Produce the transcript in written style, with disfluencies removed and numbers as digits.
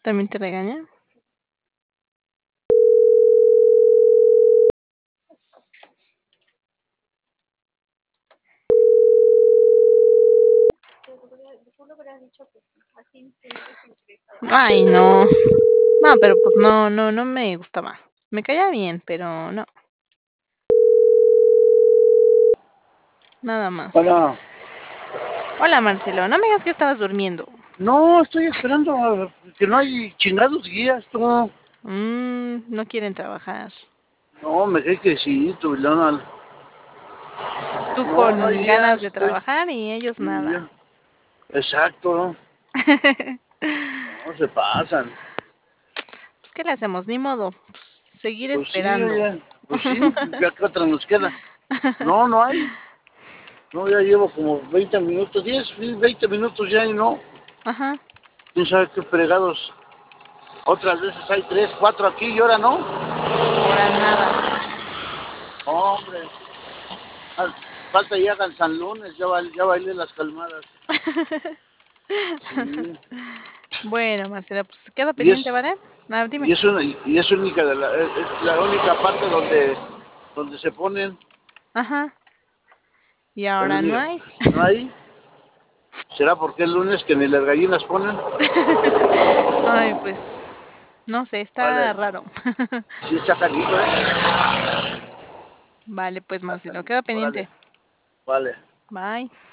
¿También te regaña? Ay, no. No, pero pues no me gustaba. Me caía bien, pero no. Nada más. Hola. Hola, Marcelo. No me digas que estabas durmiendo. No, estoy esperando que no hay chingados guías, tú. No quieren trabajar. No, me cae que sí, tu Donald. Tú No, no hay con ganas guías, de trabajar y ellos nada. Exacto, no se pasan. Pues, ¿qué le hacemos? Ni modo. Pues, seguir Pues sí, esperando. oye, pues sí, ya que otra nos queda. No, no hay. No, ya llevo como 20 minutos, 10, 20 minutos ya y no. Ajá. ¿Quién sabe qué fregados? Otras veces hay 3, 4 aquí y ahora no. Ahora nada. Hombre, falta ya hagan San Lunes, ya bailé las calmadas. Sí. Bueno, Marcela, pues queda Y pendiente, es, ¿vale? Dime. y es única es la única parte donde se ponen. Ajá. Y Es la ahora no única. hay. ¿No hay? ¿Será porque el lunes que ni las gallinas ponen? Ay, pues, no sé, está Vale. raro. Sí está carito, ¿eh? Vale, pues, Está Marcelo, queda carito. Órale. pendiente. Vale. Bye.